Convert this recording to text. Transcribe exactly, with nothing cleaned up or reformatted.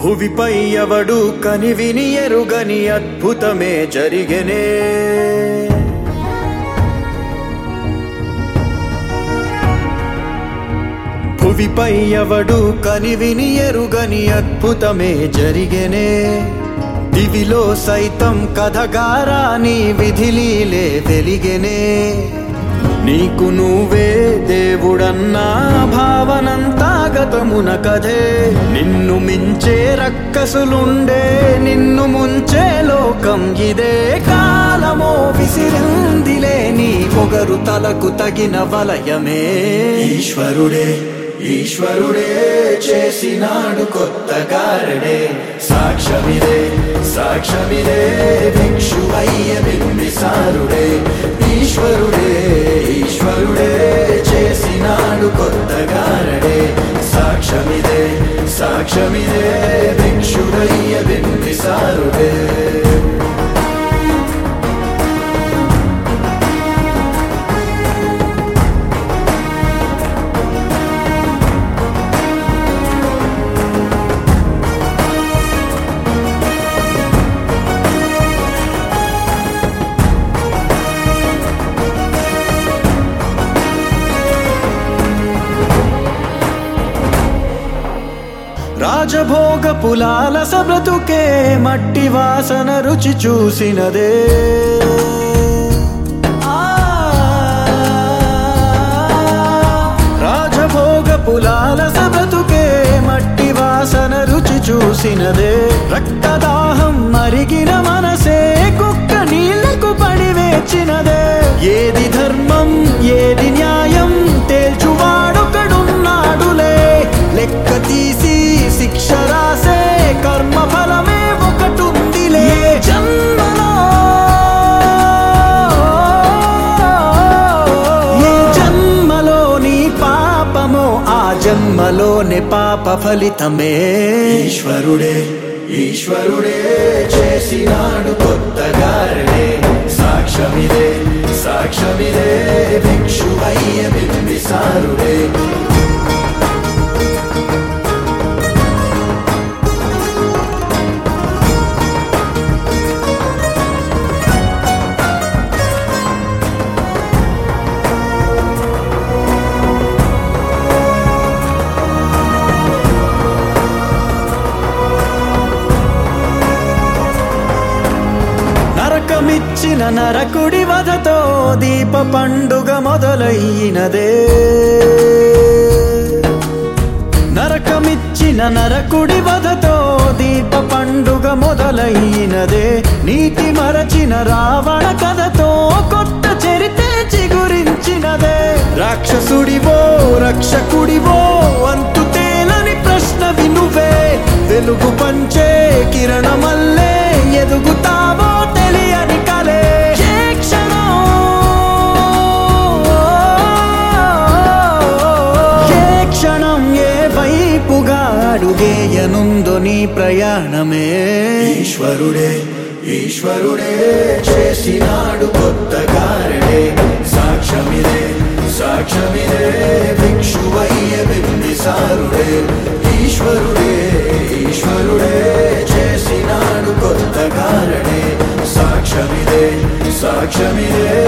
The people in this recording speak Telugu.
భువిపై ఎవడు కనివిని ఎరుగని అద్భుతమే జరిగెనే. భువిపై ఎవడు కనివిని ఎరుగని అద్భుతమే జరిగెనే. దివిలో సైతం కథగారా నీ విధిలీలే వెలిగెనే. నీకు నువ్వే దేవుడన్నా భావనంతా గతమున కథే. నిన్ను మించే రక్కసులుండే నిన్ను ముంచే లోకం ఇదే. కాలమో విసిరిందిలే నీ పొగరు తలకు తగిన వలయమే. ఈశ్వరుడే ఈశ్వరుడే చేసినాడు కొత్త గారడే. సాక్ష్యమిదే సాక్ష్యమిదే భిక్షువయ్య బింబిసారుడే. ఈశ్వరుడే ఈశ్వరుడే చేసినాడు కొత్త గారడే. సాక్ష్యమిదే సాక్ష్యమిదే భిక్షువయ్య బింబిసారుడే. రాజభోగ పులాల సబ్రతుకే మట్టి వాసన రుచి చూసినదే. రాజభోగ పులాల సబ్రతుకే మట్టి వాసన రుచి చూసినదే. రక్తదాహం మరిగిన మనసే కుక్క నీళ్లకు పడి వేచినదే. ఏది ధర్మం ఏది న్యాయం తేల్చువాడొకడున్నాడులే. లెక్క తీసి శిక్ష రాసే కర్మ ఫలమే ఒకటుందిలే. జన్మలో ఏ జన్మలో నీ పాపమో ఆ జన్మలోనే పాప ఫలితమే. ఈశ్వరుడే ఈశ్వరుడే చేసినాడు కొత్త గారడే. సాక్ష్యమిదే సాక్ష్యమిదే భిక్షువయ్య బింబిసారుడే. నరకమిచ్చిన నరకుడి వధతో దీప పండుగ మొదలయ్యినదే. నరకమిచ్చిన నరకుడి వధతో దీప పండుగ మొదలయ్యినదే. నీతి మరచిన రావణ కథతో కొత్త చరితే చిగురించినదే. రాక్షసుడివో రక్షకుడివో అంతు తేలని ప్రశ్న వినువే. వెలుగు పంచే కిరణమల్లే ఎదుగుతావో తెలియని కలే. ఏ క్షణం ఏ క్షణం ఏ వైపుగా అడుగేయనుందో నీ ప్రయాణమే. ఈశ్వరుడే ఈశ్వరుడే చేసినాడు కొత్త గారడే. సాక్ష్యమిదే సాక్ష్యమిదే భిక్షువయ్య బింబిసారుడే. ఈశ్వరుడే ఈశ్వరుడే చేసినాడు కొత్త గారడే. సాక్ష్యమిదే సాక్ష్యమిదే